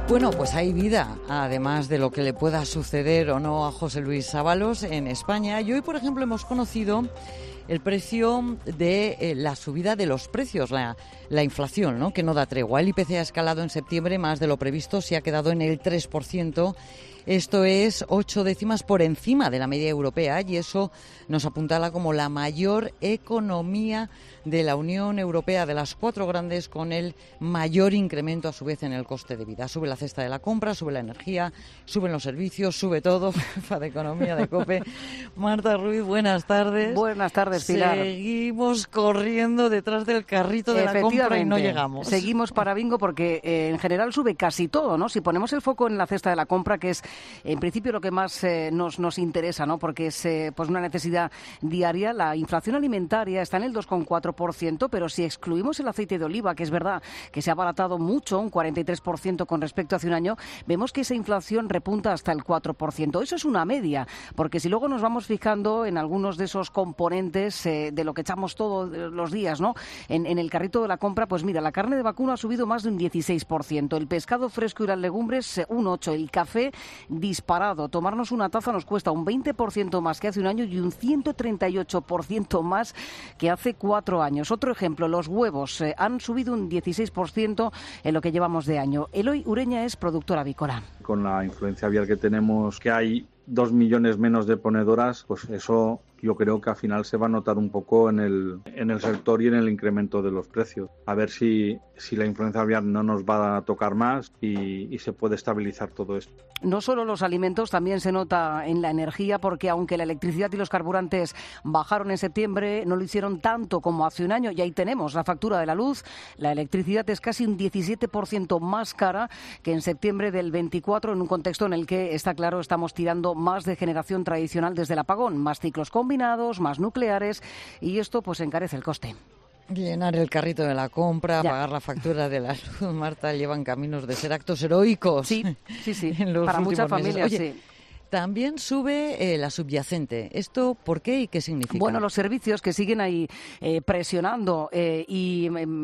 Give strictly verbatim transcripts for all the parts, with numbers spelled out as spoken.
Bueno, pues hay vida, además de lo que le pueda suceder o no a José Luis Ábalos en España. Y hoy, por ejemplo, hemos conocido el precio de eh, la subida de los precios, la, la inflación, ¿no?, que no da tregua. El I P C ha escalado en septiembre más de lo previsto, se ha quedado en el tres por ciento. Esto es ocho décimas por encima de la media europea y eso nos apuntala como la mayor economía de la Unión Europea, de las cuatro grandes, con el mayor incremento a su vez en el coste de vida. Sube la cesta de la compra, sube la energía, suben los servicios, sube todo. Jefa de Economía de COPE, Marta Ruiz, buenas tardes. Buenas tardes, Pilar. Seguimos corriendo detrás del carrito de la compra y no llegamos. Seguimos para bingo porque eh, en general sube casi todo, ¿no? Si ponemos el foco en la cesta de la compra, que es en principio lo que más eh, nos, nos interesa, ¿no?, porque es eh, pues una necesidad diaria, la inflación alimentaria está en el dos coma cuatro por ciento, pero si excluimos el aceite de oliva, que es verdad que se ha abaratado mucho, un cuarenta y tres por ciento con respecto a hace un año, vemos que esa inflación repunta hasta el cuatro por ciento. Eso es una media, porque si luego nos vamos fijando en algunos de esos componentes eh, de lo que echamos todos los días, ¿no?, en, en el carrito de la compra, pues mira, la carne de vacuno ha subido más de un dieciséis por ciento, el pescado fresco y las legumbres eh, un ocho por ciento, el café disparado. Tomarnos una taza nos cuesta un veinte por ciento más que hace un año y un ciento treinta y ocho por ciento más que hace cuatro años. Otro ejemplo, los huevos eh, han subido un dieciséis por ciento en lo que llevamos de año. Eloy Ureña es productora avícola. Con la influencia aviar que tenemos, que hay dos millones menos de ponedoras, pues eso yo creo que al final se va a notar un poco en el, en el sector y en el incremento de los precios. A ver si, si la influencia aviar no nos va a tocar más y, y se puede estabilizar todo esto. No solo los alimentos, también se nota en la energía, porque aunque la electricidad y los carburantes bajaron en septiembre, no lo hicieron tanto como hace un año. Y ahí tenemos la factura de la luz. La electricidad es casi un diecisiete por ciento más cara que en septiembre del veinticuatro, en un contexto en el que, está claro, estamos tirando más de generación tradicional desde el apagón, más ciclos combinados, más nucleares, y esto pues encarece el coste. Llenar el carrito de la compra, ya. Pagar la factura de la luz, Marta, llevan caminos de ser actos heroicos. Sí, sí, sí. En los para muchas meses. familias, Oye, sí. También sube eh, la subyacente. ¿Esto por qué y qué significa? Bueno, los servicios que siguen ahí eh, presionando eh, y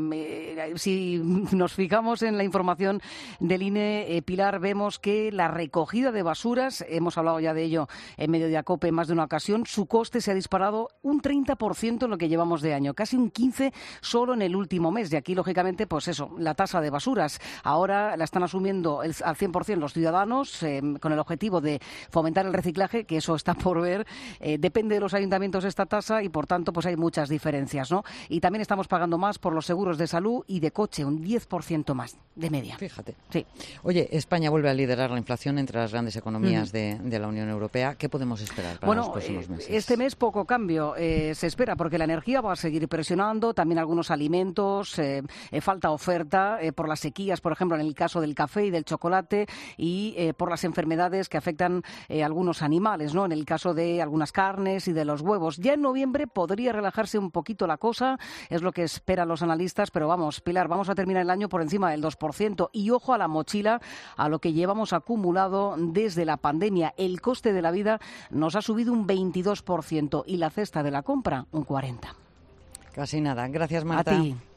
eh, si nos fijamos en la información del I N E, eh, Pilar, vemos que la recogida de basuras, hemos hablado ya de ello en Mediodía COPE en más de una ocasión, su coste se ha disparado un treinta por ciento en lo que llevamos de año, casi un quince por ciento solo en el último mes. Y aquí, lógicamente, pues eso, la tasa de basuras. Ahora la están asumiendo el, al cien por ciento los ciudadanos eh, con el objetivo de fomentar el reciclaje, que eso está por ver. Eh, depende de los ayuntamientos esta tasa y, por tanto, pues hay muchas diferencias, ¿no? Y también estamos pagando más por los seguros de salud y de coche, un diez por ciento más de media. Fíjate. Sí. Oye, España vuelve a liderar la inflación entre las grandes economías mm. de, de la Unión Europea. ¿Qué podemos esperar para bueno, los próximos meses? Este mes poco cambio eh, se espera, porque la energía va a seguir presionando, también algunos alimentos, eh, eh, falta oferta eh, por las sequías, por ejemplo, en el caso del café y del chocolate, y eh, por las enfermedades que afectan eh, algunos animales, ¿no?, en el caso de algunas carnes y de los huevos. Ya en noviembre podría relajarse un poquito la cosa, es lo que esperan los analistas, pero vamos, Pilar, vamos a terminar el año por encima del dos por ciento. Y ojo a la mochila, a lo que llevamos acumulado desde la pandemia. El coste de la vida nos ha subido un veintidós por ciento y la cesta de la compra un cuarenta por ciento. Casi nada. Gracias, Marta. A ti.